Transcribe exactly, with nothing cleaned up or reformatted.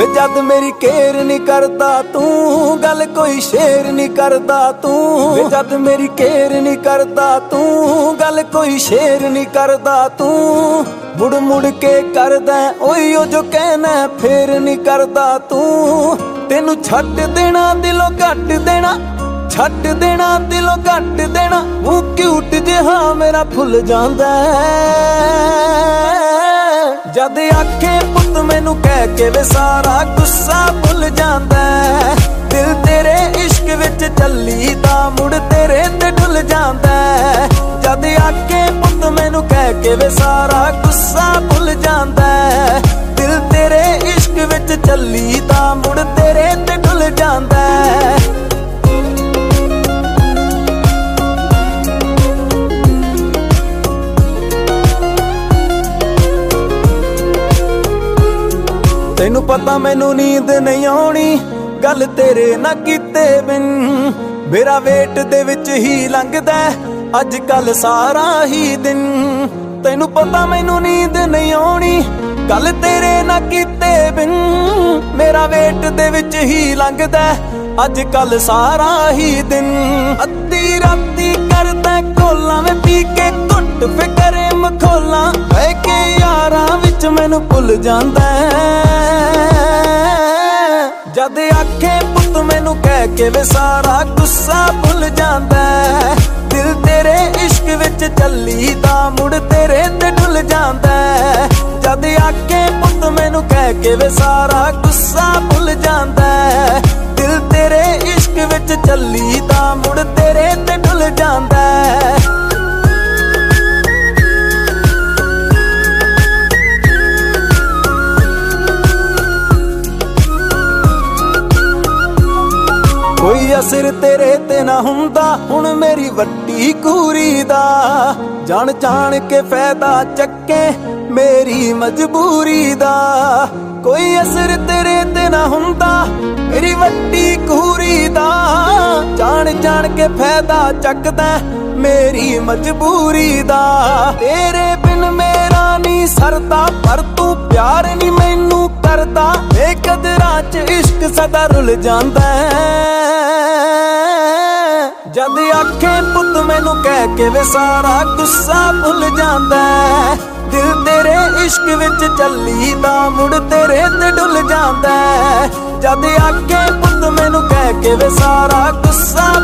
ਵੇ ਜਦ ਮੇਰੀ ਕੇਰ ਨਹੀਂ ਕਰਦਾ ਤੂੰ, ਗੱਲ ਕੋਈ ਸ਼ੇਰ ਨਹੀਂ ਕਰਦਾ ਤੂੰ। ਵੇ ਜਦ ਮੇਰੀ ਕੇਰ ਨਹੀਂ ਕਰਦਾ ਤੂੰ, ਗੱਲ ਕੋਈ ਸ਼ੇਰ ਨਹੀਂ ਕਰਦਾ ਤੂੰ। ਮੁੜ ਮੁੜ ਕੇ ਕਰਦਾ ਓਏ ਉਹ ਜੋ ਕਹਿਣਾ ਫੇਰ ਨਹੀਂ ਕਰਦਾ ਤੂੰ। ਤੈਨੂੰ ਛੱਡ ਦੇਣਾ ਦਿਲੋਂ ਕੱਟ ਦੇਣਾ, ਛੱਡ ਦੇਣਾ ਦਿਲੋਂ ਕੱਟ ਦੇਣਾ। ਉਹ ਕਿਊਟ ਜਿਹਾ ਮੇਰਾ ਫੁੱਲ ਜਾਂਦਾ ਜਦ ਆਖੇ ਪੁੱਤ ਮੈਨੂੰ ਕਹਿ ਕੇ ਵੇ ਸਾਰਾ ਗੁੱਸਾ ਭੁੱਲ ਜਾਂਦਾ। ਦਿਲ ਤੇਰੇ ਇਸ਼ਕ ਵਿੱਚ ਚੱਲੀ ਤਾਂ ਮੁੜ ਤੇਰੇ ਤੇ ਡੁੱਲ ਜਾਂਦਾ। ਜਦ ਆਖੇ ਪੁੱਤ ਮੈਨੂੰ ਕਹਿ ਕੇ ਵੇ ਸਾਰਾ ਗੁੱਸਾ ਭੁੱਲ ਜਾਂਦਾ। ਦਿਲ ਤੇਰੇ ਇਸ਼ਕ ਵਿੱਚ ਚੱਲੀ ਤਾਂ ਮੁੜ ਤੇਰੇ ਤੇ ਡੁੱਲ ਜਾਂਦਾ। ਤੈਨੂੰ ਪਤਾ ਮੈਨੂੰ ਨੀਂਦ ਨਹੀਂ ਆਉਣੀ ਗੱਲ ਤੇਰੇ ਨਾ ਕੀਤੇ ਬਿਨ। ਮੇਰਾ ਵੇਟ ਦੇ ਵਿੱਚ ਹੀ ਲੰਘਦਾ ਅੱਜ ਕੱਲ ਸਾਰਾ ਹੀ ਦਿਨ। ਤੈਨੂੰ ਪਤਾ ਮੈਨੂੰ ਨੀਂਦ ਨਹੀਂ ਆਉਣੀ ਗੱਲ ਤੇਰੇ ਨਾ ਕੀਤੇ ਬਿਨ। ਮੇਰਾ ਵੇਟ ਦੇ ਵਿੱਚ ਹੀ ਲੰਘਦਾ ਅੱਜ ਕੱਲ ਸਾਰਾ ਹੀ ਦਿਨ। ਅੱਧੀ ਰਾਤੀ ਕਰਦਾ ਕੋਲਾਂ ਵੇ ਪੀ ਕੇ ਘੁੱਟ ਫਿਕਰੇ ਮਖੋਲਾਂ। ਬਹਿ ਕੇ ਯਾਰਾਂ ਵਿੱਚ ਮੈਨੂੰ ਭੁੱਲ ਜਾਂਦਾ ਜਦ ਆਖੇ ਪੁੱਤ ਮੈਨੂੰ ਕਹਿ ਕੇ ਵੇ ਸਾਰਾ ਗੁੱਸਾ ਭੁੱਲ ਜਾਂਦਾ। ਦਿਲ ਤੇਰੇ ਇਸ਼ਕ ਵਿੱਚ ਚੱਲੀ ਤਾਂ ਮੁੜ ਤੇਰੇ ਤੇ ਡੁੱਲ ਜਾਂਦਾ। ਜਦ ਆਖੇ ਪੁੱਤ ਮੈਨੂੰ ਕਹਿ ਕੇ ਵੇ ਸਾਰਾ ਗੁੱਸਾ ਭੁੱਲ ਜਾਂਦਾ। ਦਿਲ ਤੇਰੇ ਇਸ਼ਕ ਵਿੱਚ ਚੱਲੀ ਤਾਂ ਮੁੜ ਤੇਰੇ ਤੇ ਡੁੱਲ ਜਾਂਦਾ। ਕੋਈ ਅਸਰ ਤੇਰੇ ਤੇ ਨਾ ਹੁੰਦਾ ਹੁਣ ਮੇਰੀ ਵੱਡੀ ਕੂਰੀ ਦਾ। ਜਾਣ ਜਾਣ ਕੇ ਫਾਇਦਾ ਚੱਕੇ ਮੇਰੀ ਮਜਬੂਰੀ ਦਾ। ਕੋਈ ਅਸਰ ਤੇਰੇ ਤੇ ਨਾ ਹੁੰਦਾ ਮੇਰੀ ਵੱਡੀ ਕੂਰੀ ਦਾ। ਜਾਣ ਜਾਣ ਕੇ ਫਾਇਦਾ ਚੱਕਦਾ ਮੇਰੀ ਮਜਬੂਰੀ ਦਾ। ਤੇਰੇ ਬਿਨ ਮੇਰਾ ਨਹੀਂ ਸਰਦਾ ਪਰ ਤੂੰ ਪਿਆਰ ਨਹੀਂ ਮੈਨੂੰ ਕਰਦਾ। ਇਹ ਕਦਰਾਂ ਚ ਇਸ਼ਕ ਸਦਾ ਰੁੱਲ ਜਾਂਦਾ ਜਦ ਆਖੇ ਪੁੱਤ ਮੈਨੂੰ ਕਹਿ ਕੇ ਵੇ ਸਾਰਾ ਗੁੱਸਾ ਭੁੱਲ ਜਾਂਦਾ। ਦਿਲ ਤੇਰੇ ਇਸ਼ਕ ਵਿੱਚ ਚੱਲੀ ਤਾਂ ਮੁੜ ਤੇਰੇ ਤੇ ਡੁੱਲ ਜਾਂਦਾ। ਜਦ ਆਖੇ ਪੁੱਤ ਮੈਨੂੰ ਕਹਿ ਕੇ ਵੇ ਸਾਰਾ ਗੁੱਸਾ